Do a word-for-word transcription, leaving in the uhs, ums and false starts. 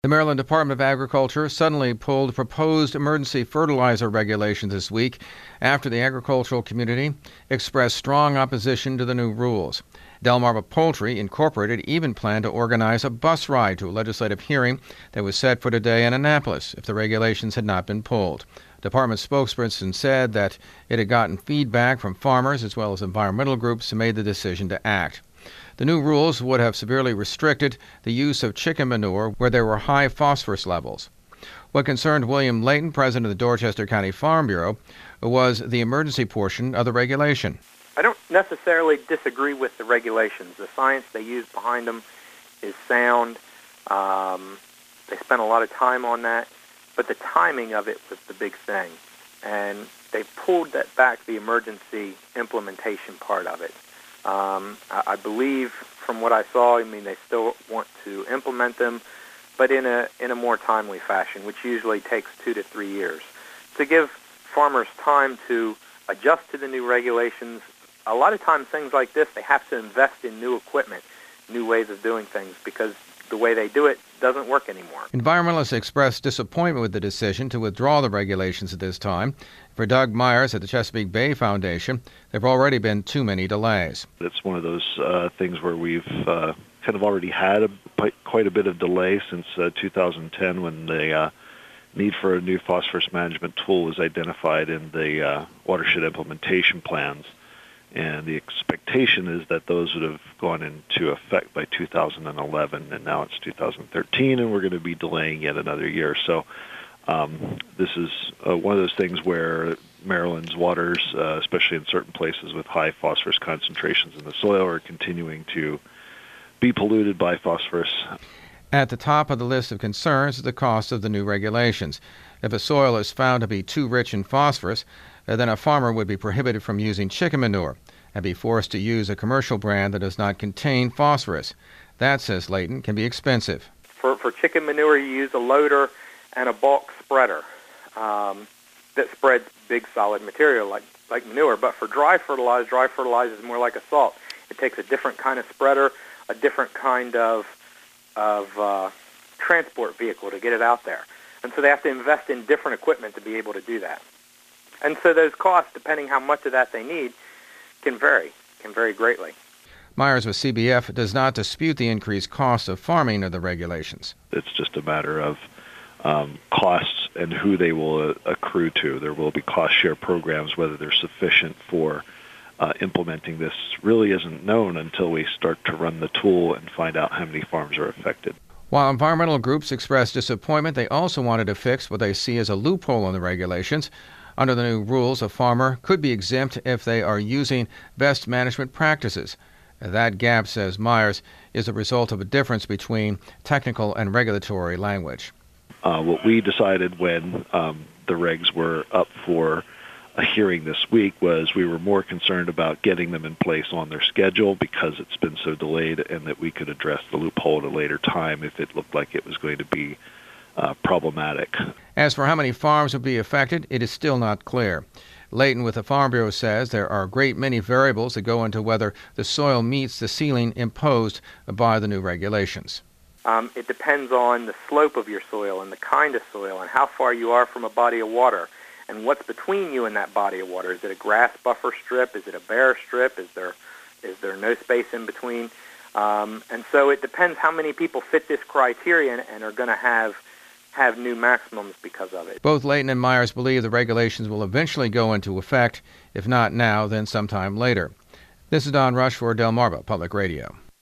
The Maryland Department of Agriculture suddenly pulled proposed emergency fertilizer regulations this week after the agricultural community expressed strong opposition to the new rules. Delmarva Poultry Incorporated even planned to organize a bus ride to a legislative hearing that was set for today in Annapolis if the regulations had not been pulled. Department spokesperson said that it had gotten feedback from farmers as well as environmental groups who made the decision to act. The new rules would have severely restricted the use of chicken manure where there were high phosphorus levels. What concerned William Layton, president of the Dorchester County Farm Bureau, was the emergency portion of the regulation. I don't necessarily disagree with the regulations. The science they use behind them is sound. Um, they spent a lot of time on that, but the timing of it was the big thing. And they pulled that back, the emergency implementation part of it. Um, I, I believe, from what I saw, I mean, they still want to implement them, but in a in a more timely fashion, which usually takes two to three years. To give farmers time to adjust to the new regulations, a lot of times things like this, they have to invest in new equipment, new ways of doing things, because the way they do it doesn't work anymore. Environmentalists expressed disappointment with the decision to withdraw the regulations at this time. For Doug Myers at the Chesapeake Bay Foundation, there have already been too many delays. It's one of those uh, things where we've uh, kind of already had a, quite a bit of delay since uh, two thousand ten when the uh, need for a new phosphorus management tool was identified in the uh, watershed implementation plans. And the expectation is that those would have gone into effect by two thousand eleven, and now it's two thousand thirteen, and we're going to be delaying yet another year. So um, this is uh, one of those things where Maryland's waters, uh, especially in certain places with high phosphorus concentrations in the soil, are continuing to be polluted by phosphorus. At the top of the list of concerns is the cost of the new regulations. If a soil is found to be too rich in phosphorus, then a farmer would be prohibited from using chicken manure and be forced to use a commercial brand that does not contain phosphorus. That, says Layton, can be expensive. For, for chicken manure, you use a loader and a bulk spreader um, that spreads big solid material like, like manure. But for dry fertilizer, dry fertilizer is more like a salt. It takes a different kind of spreader, a different kind of, of uh, transport vehicle to get it out there. And so they have to invest in different equipment to be able to do that. And so those costs, depending how much of that they need, can vary, can vary greatly. Myers with C B F does not dispute the increased cost of farming of the regulations. It's just a matter of um, costs and who they will uh, accrue to. There will be cost share programs. Whether they're sufficient for uh, implementing this really isn't known until we start to run the tool and find out how many farms are affected. While environmental groups expressed disappointment, they also wanted to fix what they see as a loophole in the regulations. Under the new rules, a farmer could be exempt if they are using best management practices. That gap, says Myers, is a result of a difference between technical and regulatory language. Uh, what we decided when um, the regs were up for a hearing this week was we were more concerned about getting them in place on their schedule because it's been so delayed, and that we could address the loophole at a later time if it looked like it was going to be uh, problematic. As for how many farms will be affected, it is still not clear. Layton with the Farm Bureau says there are a great many variables that go into whether the soil meets the ceiling imposed by the new regulations. Um, it depends on the slope of your soil and the kind of soil and how far you are from a body of water and what's between you and that body of water. Is it a grass buffer strip? Is it a bare strip? Is there is there no space in between? Um, and so it depends how many people fit this criterion and are going to have have new maximums because of it. Both Layton and Myers believe the regulations will eventually go into effect, if not now, then sometime later. This is Don Rush for Delmarva Public Radio.